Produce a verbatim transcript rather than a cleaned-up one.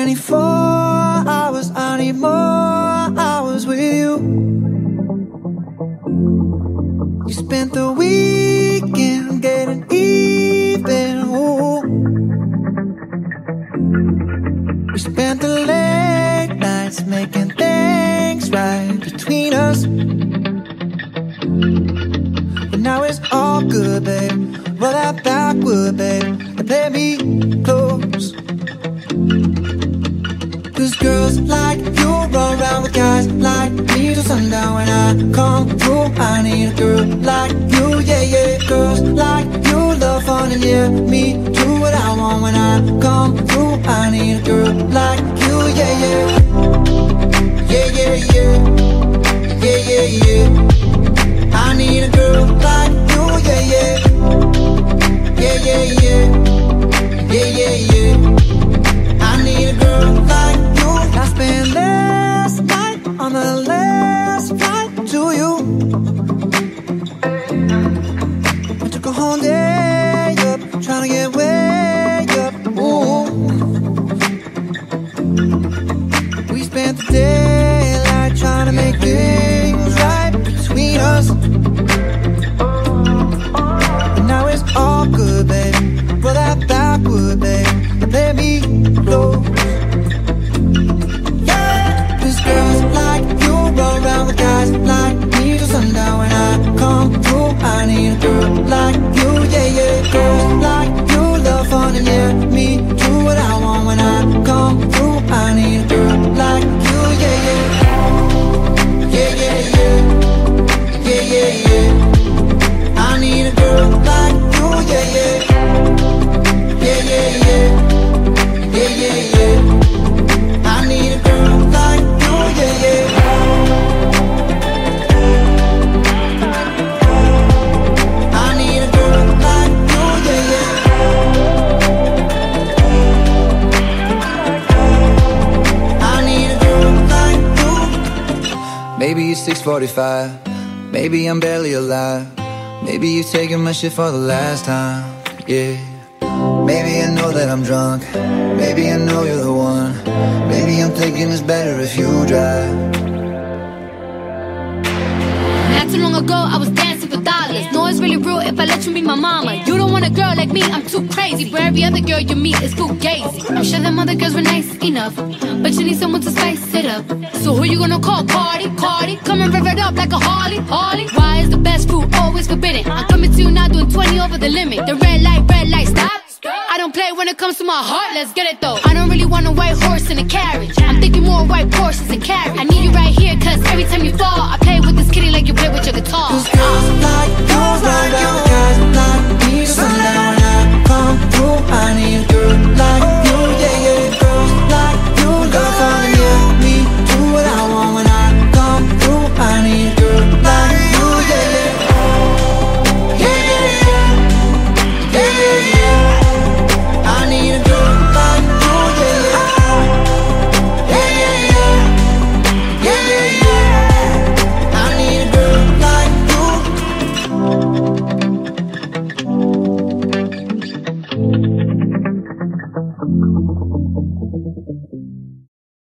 twenty-four hours, I need more hours with you. You spent the weekend getting even, ooh. We spent the late nights making things right between us. But now it's all good, babe. Roll that backward, babe, and play me close. Cause girls like you run around with guys like me till sundown. When I come through, I need a girl like you, yeah, yeah. Girls like you love fun and yeah, me do what I want. When I come through, I need a girl like you, yeah, yeah. Yeah, yeah, yeah. Yeah, yeah, yeah. I need a girl like you, yeah, yeah. Yeah, yeah, yeah. Yeah, yeah, yeah. I need a girl like you. I spent last night on the last flight to you. I took a whole day up, trying to get way up. Ooh. We spent the daylight trying to make things right between us. And now it's all good, babe. Roll that backward, babe, and play me close. Girls like you roll around with guys like me till sundown. When I come through, I need a girl like you, yeah, yeah. Girls like you love fun and yeah, me do what I want. When I come through, I need a girl like you, yeah, yeah. Yeah, yeah, yeah. Yeah, yeah, yeah. I need a girl like you, yeah, yeah. Yeah, yeah, yeah. Yeah, yeah, yeah. I need a girl like you. Yeah, yeah. I need a girl like you, yeah, yeah. I need a girl like you. Maybe it's six forty-five. Maybe I'm barely alive. Maybe you're taking my shit for the last time, yeah. Maybe I know that I'm drunk. Maybe I know you're the one. Maybe I'm thinking it's better if you drive. Not too long ago, I was dancing for dollars. No, it's really real if I let you be my mama. You don't want a girl like me, I'm too crazy. Where every other girl you meet is fugazi. I'm sure them other girls were nice enough, but you need someone to spice it up. So who you gonna call? Cardi, Cardi. Come and rev it up like a Harley, Harley. Why is the best fruit always forbidden? I'm coming to you now doing twenty over the limit. The red light, red light, stop. I don't play when it comes to my heart, let's get it though. I don't really want a white horse in a carriage. I'm thinking more white horses and carriage. I need you right here, cause every time you fall, I play with this kitty like you play with your guitar.